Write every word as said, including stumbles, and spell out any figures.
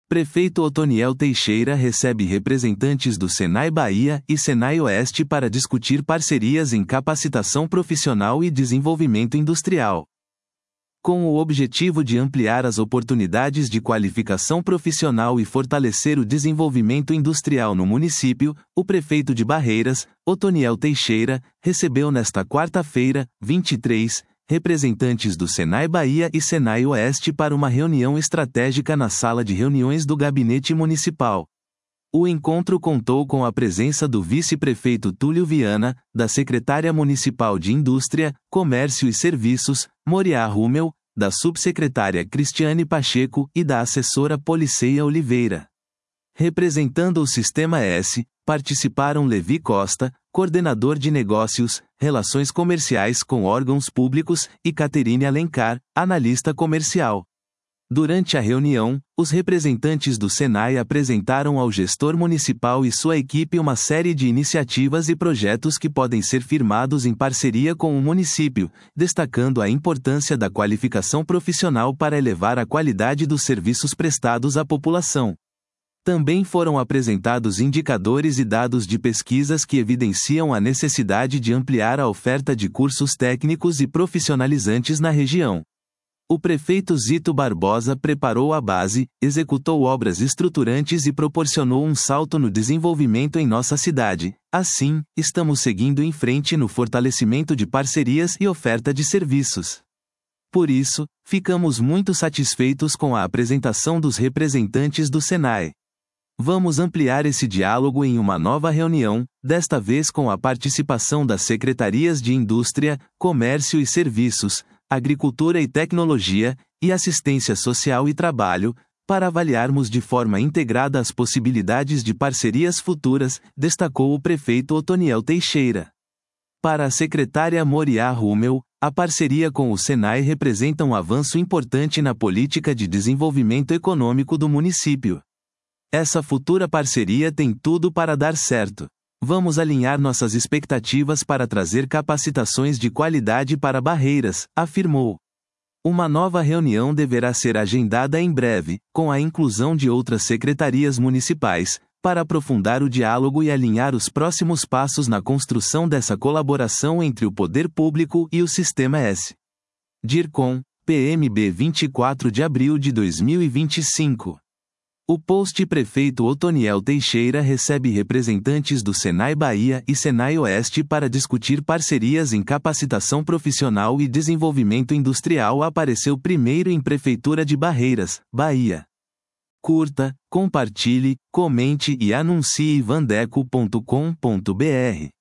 Prefeito Otoniel Teixeira recebe representantes do Senai Bahia e Senai Oeste para discutir parcerias em capacitação profissional e desenvolvimento industrial. Com o objetivo de ampliar as oportunidades de qualificação profissional e fortalecer o desenvolvimento industrial no município, o prefeito de Barreiras, Otoniel Teixeira, recebeu nesta quarta-feira, vinte e três, representantes do Senai Bahia e Senai Oeste para uma reunião estratégica na sala de reuniões do Gabinete Municipal. O encontro contou com a presença do vice-prefeito Túlio Viana, da secretária municipal de Indústria, Comércio e Serviços, Moriá Rummel, da subsecretária Cristiane Pacheco e da assessora Policeia Oliveira. Representando o Sistema S, participaram Levi Costa, coordenador de negócios, relações comerciais com órgãos públicos, e Caterine Alencar, analista comercial. Durante a reunião, os representantes do Senai apresentaram ao gestor municipal e sua equipe uma série de iniciativas e projetos que podem ser firmados em parceria com o município, destacando a importância da qualificação profissional para elevar a qualidade dos serviços prestados à população. Também foram apresentados indicadores e dados de pesquisas que evidenciam a necessidade de ampliar a oferta de cursos técnicos e profissionalizantes na região. O prefeito Zito Barbosa preparou a base, executou obras estruturantes e proporcionou um salto no desenvolvimento em nossa cidade. Assim, estamos seguindo em frente no fortalecimento de parcerias e oferta de serviços. Por isso, ficamos muito satisfeitos com a apresentação dos representantes do Senai. Vamos ampliar esse diálogo em uma nova reunião, desta vez com a participação das secretarias de Indústria, Comércio e Serviços, Agricultura e Tecnologia, e Assistência Social e Trabalho, para avaliarmos de forma integrada as possibilidades de parcerias futuras, destacou o prefeito Otoniel Teixeira. Para a secretária Moriá Rummel, a parceria com o Senai representa um avanço importante na política de desenvolvimento econômico do município. Essa futura parceria tem tudo para dar certo. Vamos alinhar nossas expectativas para trazer capacitações de qualidade para Barreiras, afirmou. Uma nova reunião deverá ser agendada em breve, com a inclusão de outras secretarias municipais, para aprofundar o diálogo e alinhar os próximos passos na construção dessa colaboração entre o poder público e o Sistema S. DIRCOM, P M B vinte e quatro de abril de dois mil e vinte e cinco. O post Prefeito Otoniel Teixeira recebe representantes do Senai Bahia e Senai Oeste para discutir parcerias em capacitação profissional e desenvolvimento industrial. Apareceu primeiro em Prefeitura de Barreiras, Bahia. Curta, compartilhe, comente e anuncie vandeco ponto com ponto br.